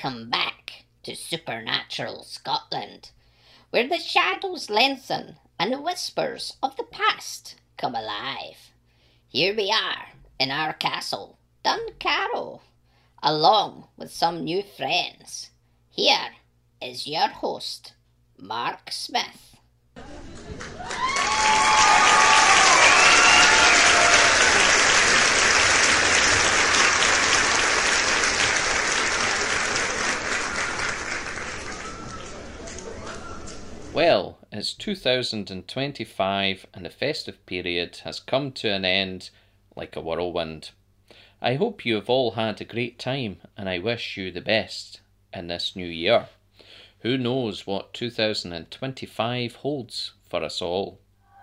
Welcome back to Supernatural Scotland, where the shadows lengthen and the whispers of the past come alive. Here we are in our castle, Duncarrow, along with some new friends. Here is your host, Mark Smith. Well, it's 2025 and the festive period has come to an end like a whirlwind. I hope you have all had a great time and I wish you the best in this new year. Who knows what 2025 holds for us all?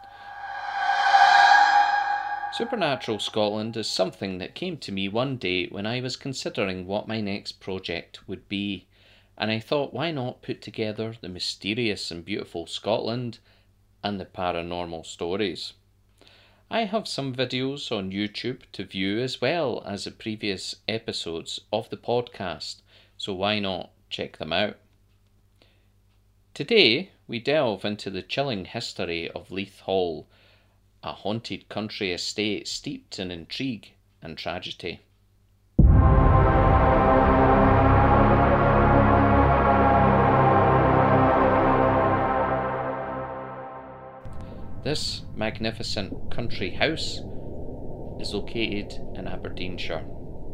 Supernatural Scotland is something that came to me one day when I was considering what my next project would be. And I thought, why not put together the mysterious and beautiful Scotland and the paranormal stories? I have some videos on YouTube to view as well as the previous episodes of the podcast, so why not check them out? Today, we delve into the chilling history of Leith Hall, a haunted country estate steeped in intrigue and tragedy. This magnificent country house is located in Aberdeenshire.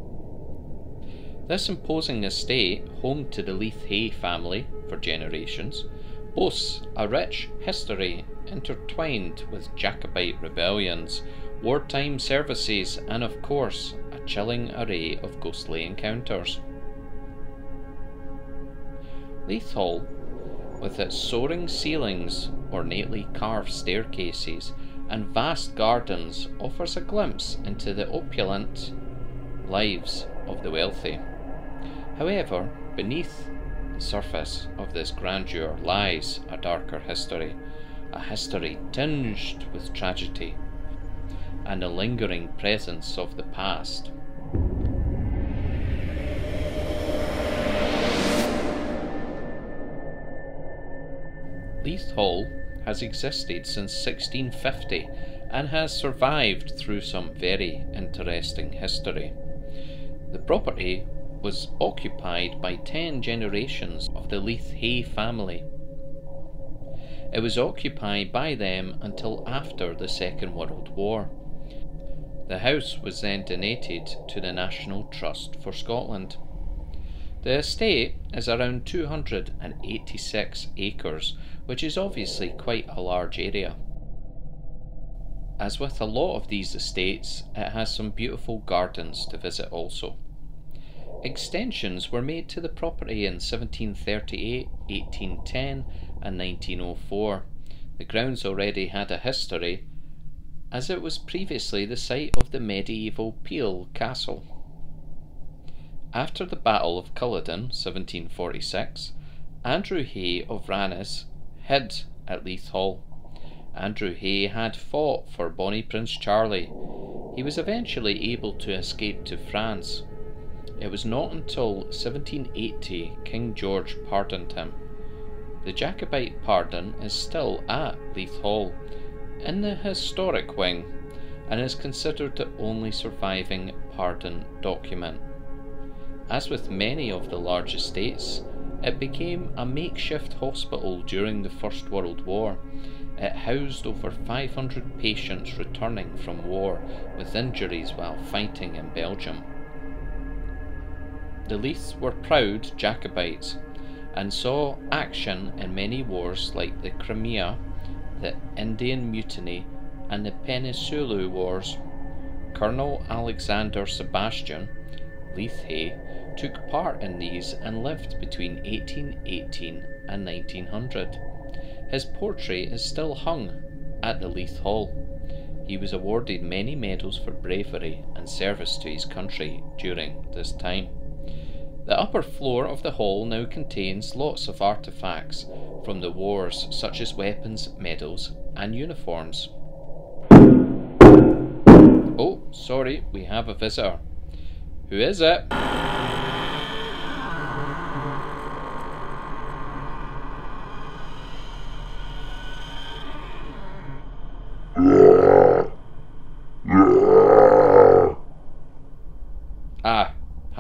This imposing estate, home to the Leith Hay family for generations, boasts a rich history intertwined with Jacobite rebellions, wartime services and of course a chilling array of ghostly encounters. Leith Hall, with its soaring ceilings, ornately carved staircases, and vast gardens, offers a glimpse into the opulent lives of the wealthy. However, beneath the surface of this grandeur lies a darker history, a history tinged with tragedy and a lingering presence of the past. Leith Hall has existed since 1650 and has survived through some very interesting history. The property was occupied by 10 generations of the Leith Hay family. It was occupied by them until after the Second World War. The house was then donated to the National Trust for Scotland. The estate is around 286 acres, which is obviously quite a large area. As with a lot of these estates, it has some beautiful gardens to visit also. Extensions were made to the property in 1738, 1810 and 1904. The grounds already had a history, as it was previously the site of the medieval Peel Castle. After the Battle of Culloden, 1746, Andrew Hay of Rannes hid at Leith Hall. Andrew Hay had fought for Bonnie Prince Charlie. He was eventually able to escape to France. It was not until 1780 King George pardoned him. The Jacobite pardon is still at Leith Hall, in the historic wing, and is considered the only surviving pardon document. As with many of the large estates, it became a makeshift hospital during the First World War. It housed over 500 patients returning from war with injuries while fighting in Belgium. The Leiths were proud Jacobites and saw action in many wars like the Crimea, the Indian Mutiny and the Peninsular Wars. Colonel Alexander Sebastian, Leith Hay, took part in these and lived between 1818 and 1900. His portrait is still hung at the Leith Hall. He was awarded many medals for bravery and service to his country during this time. The upper floor of the hall now contains lots of artefacts from the wars, such as weapons, medals and uniforms. Oh, sorry, we have a visitor. Who is it?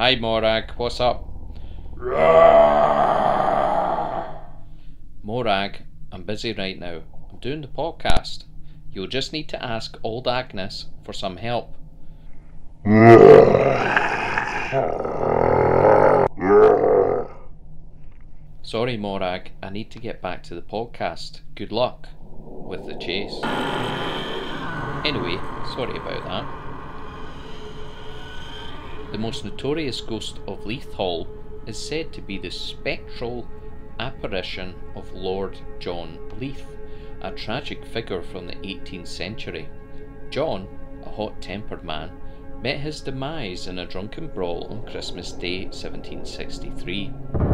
Hi Morag, what's up? Morag, I'm busy right now. I'm doing the podcast. You'll just need to ask old Agnes for some help. Sorry Morag, I need to get back to the podcast. Good luck with the chase. Anyway, sorry about that. The most notorious ghost of Leith Hall is said to be the spectral apparition of Lord John Leith, a tragic figure from the 18th century. John, a hot-tempered man, met his demise in a drunken brawl on Christmas Day 1763.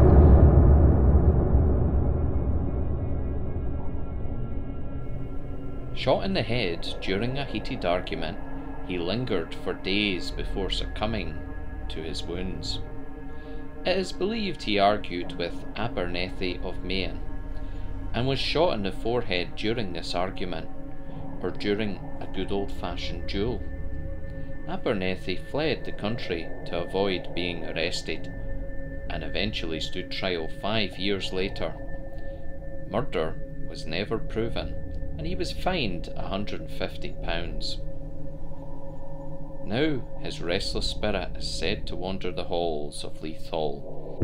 Shot in the head during a heated argument, he lingered for days before succumbing to his wounds. It is believed he argued with Abernethy of Mayenne and was shot in the forehead during this argument, or during a good old-fashioned duel. Abernethy fled the country to avoid being arrested and eventually stood trial 5 years later. Murder was never proven and he was fined £150. Now his restless spirit is said to wander the halls of Leith Hall.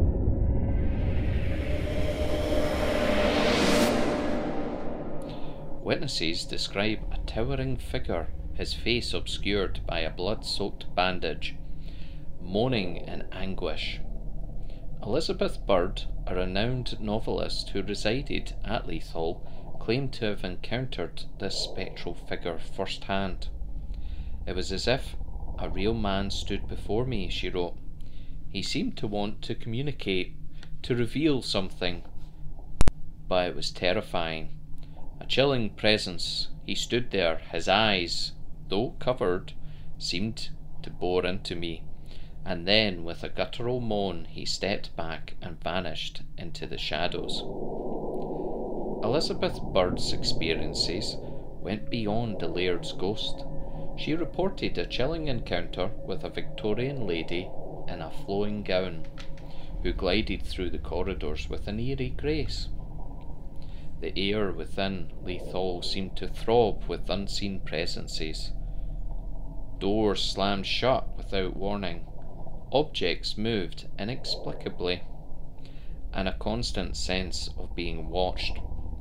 Witnesses describe a towering figure, his face obscured by a blood-soaked bandage, moaning in anguish. Elizabeth Bird, a renowned novelist who resided at Leith Hall, claimed to have encountered this spectral figure firsthand. It was as if a real man stood before me, she wrote. He seemed to want to communicate, to reveal something, but it was terrifying. A chilling presence. He stood there, his eyes, though covered, seemed to bore into me, and then with a guttural moan he stepped back and vanished into the shadows. Elizabeth Bird's experiences went beyond the Laird's ghost. She reported a chilling encounter with a Victorian lady in a flowing gown, who glided through the corridors with an eerie grace. The air within Leith Hall seemed to throb with unseen presences. Doors slammed shut without warning. Objects moved inexplicably, and a constant sense of being watched.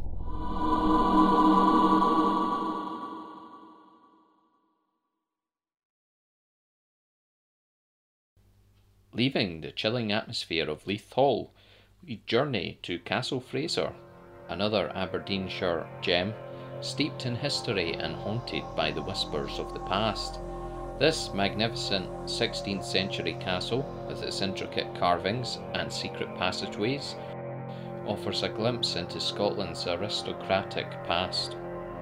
Leaving the chilling atmosphere of Leith Hall, we journey to Castle Fraser, another Aberdeenshire gem, steeped in history and haunted by the whispers of the past. This magnificent 16th century castle, with its intricate carvings and secret passageways, offers a glimpse into Scotland's aristocratic past.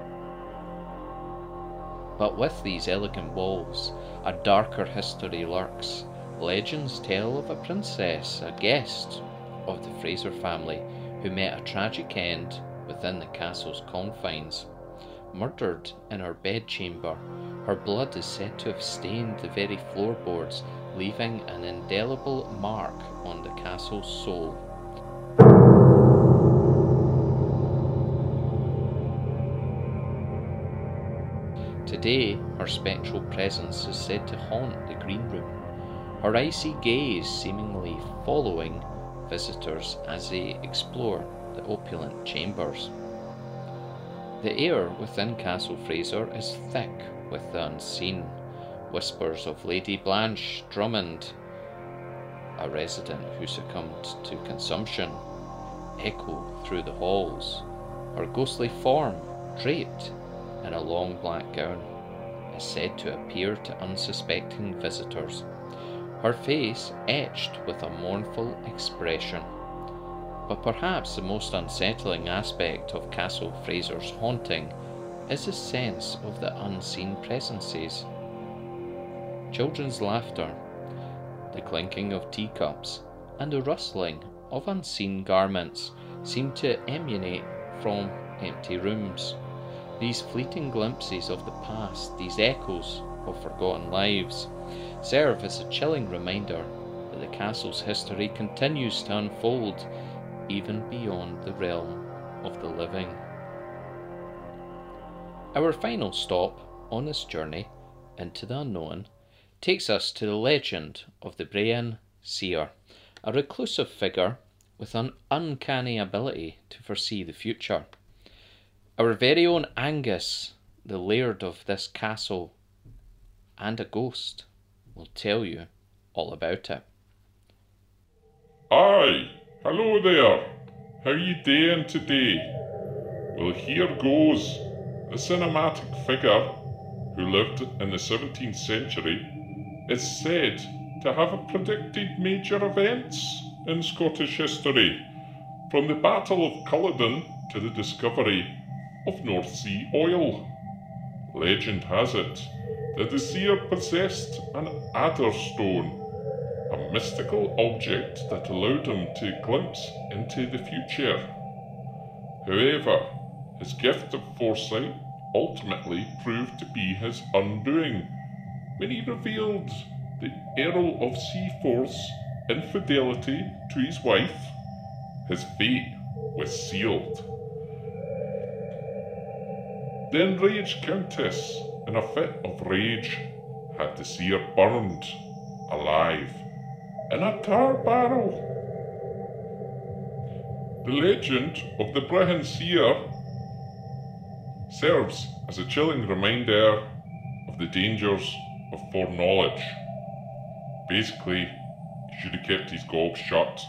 But with these elegant walls, a darker history lurks. Legends tell of a princess, a guest of the Fraser family, who met a tragic end within the castle's confines. Murdered in her bedchamber, her blood is said to have stained the very floorboards, leaving an indelible mark on the castle's soul. Today, her spectral presence is said to haunt the green room, her icy gaze seemingly following visitors as they explore the opulent chambers. The air within Castle Fraser is thick with the unseen. Whispers of Lady Blanche Drummond, a resident who succumbed to consumption, echo through the halls. Her ghostly form, draped in a long black gown, is said to appear to unsuspecting visitors, her face etched with a mournful expression. But perhaps the most unsettling aspect of Castle Fraser's haunting is the sense of the unseen presences. Children's laughter, the clinking of teacups, and the rustling of unseen garments seem to emanate from empty rooms. These fleeting glimpses of the past, these echoes of forgotten lives, serve as a chilling reminder that the castle's history continues to unfold even beyond the realm of the living. Our final stop on this journey into the unknown takes us to the legend of the Bran Seer, a reclusive figure with an uncanny ability to foresee the future. Our very own Angus, the laird of this castle and a ghost, will tell you all about it. Aye, hello there. How you doing today? Well, here goes. The cinematic figure who lived in the 17th century is said to have predicted major events in Scottish history, from the Battle of Culloden to the discovery of North Sea oil. Legend has it that the seer possessed an adder stone, a mystical object that allowed him to glimpse into the future. However, his gift of foresight ultimately proved to be his undoing when he revealed the Earl of Seaforth's infidelity to his wife. His fate was sealed. The enraged countess, in a fit of rage, had the seer burned alive in a tar barrel. The legend of the Bran Seer serves as a chilling reminder of the dangers of foreknowledge. Basically, he should have kept his gob shut.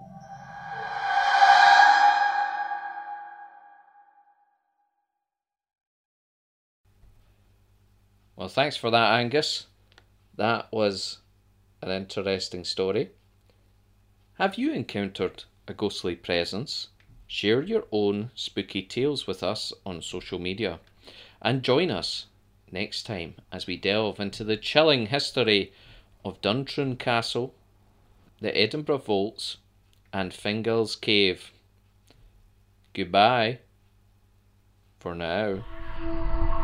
Well, thanks for that, Angus. That was an interesting story. Have you encountered a ghostly presence? Share your own spooky tales with us on social media, and join us next time as we delve into the chilling history of Duntroon Castle, the Edinburgh Vaults, and Fingal's Cave. Goodbye for now.